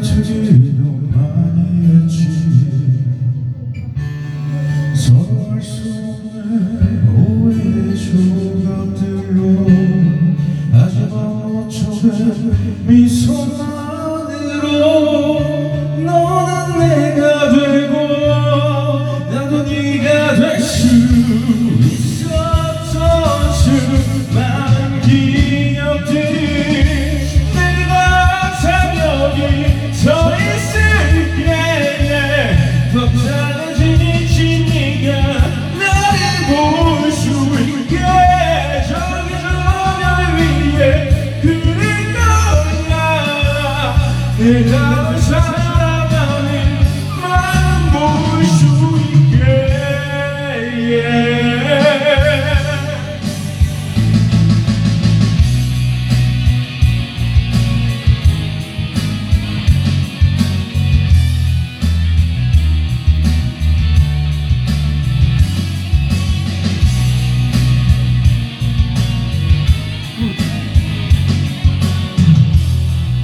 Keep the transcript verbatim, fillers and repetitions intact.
다투기도 많이 했지. 서로 할 수 없는 오해의 조각들로 아직 어쩌면 미소만으로 너는 내가 되고 나도 네가 될 수 있었던 수많은 기억들이 내가 참 여기 서 있을게. 더 잘해지지 네가 나를 볼 수 있게. 저기 저녁 위에 그릴 거야. 내가